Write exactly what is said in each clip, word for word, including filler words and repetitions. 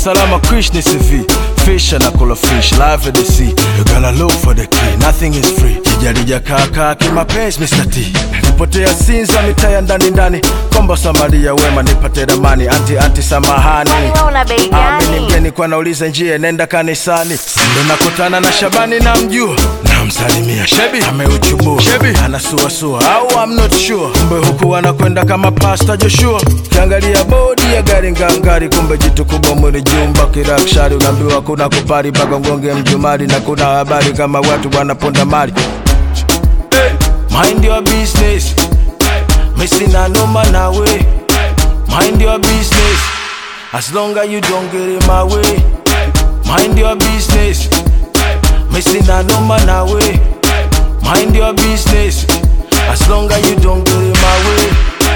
Salama Krish ni C V. Fish and a fish, live at the sea. You gotta look for the key, nothing is free. Kijarija kaka kimapenzi Mister T. Nipotea Sinza mitaya ndani ndani. Kombo Samaria wema nipate ramani. Anti anti samahani. Amini mgeni kwa nauliza njia nenda kanisani. Ndo nakutana na Shabani na mjua. Na msalimia Shebi ameuchubua. Shebi anasua sua au I'm not sure. Kumbe huku wanakwenda kama Pastor Joshua. Kiangalia bodi ya gari ngangari. Kumbe jitu kubwa mwili jumba kirakshari. Unaambiwa kuna kupari baka ngonge mjumari. Na kuna habari kama watu wanaponda mali. Hey, mind your business. Missing na noma na way. Mind your business. As long as you don't get in my way. Mind your business. Missing na noma na way. Mind your business. As long as you don't get in my way.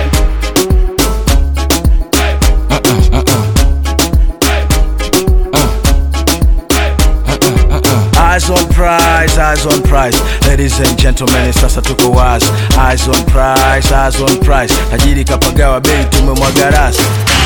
Eyes on prize, eyes on prize. Ladies and gentlemen, sasa tuko wazi. Eyes on prize, eyes on prize. Tajiri kapagawa bei tumemwaga rasi.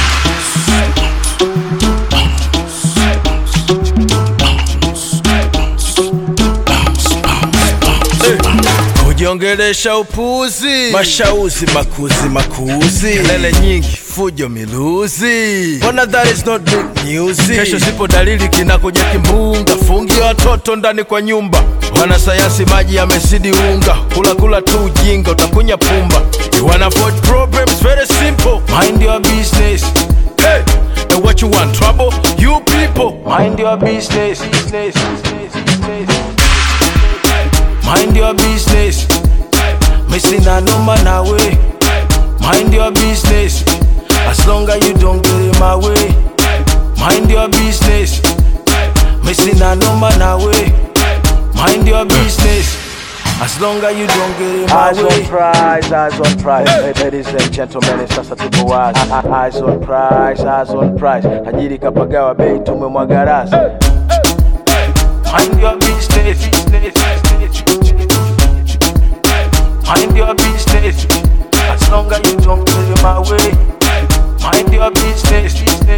Kujiongelesha upuzi, mashauzi makuzi makuzi. Kelele nyingi, fujo miluzi. Bona that is not big news. Kesho sipo dalili kinakuja kimbunga. Fungi watoto ndani kwa nyumba. Wanasayansi maji yamesidi unga. Kula kula tu ujinga utakunya pumba. You wanna avoid problems, very simple. Mind your business. Hey, and what you want, trouble? You people, mind your business. business, business, business. Mind your business. Missing na noma na way. Mind your business. As long as you don't get in my way. Mind your business. Missing na noma na way. Mind your business. As long as you don't get in my eyes way. Eyes on prize, eyes on prize. Hey. Ladies and gentlemen, sasa tuko wazi. Eyes on prize, eyes on prize. Tajiri kapagawa bei tumemwaga rasi. Mind your business. Mind your business. As long as you don't get in my way. Mind your business.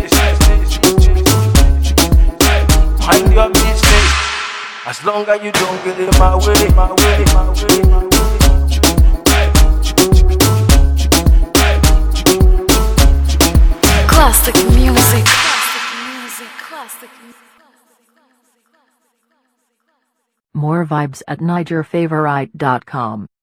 Mind your business. As long as you don't get in my way, my way, my way, my way. Classic music. Classic music. Classic music. More vibes at Niger Favorite dot com.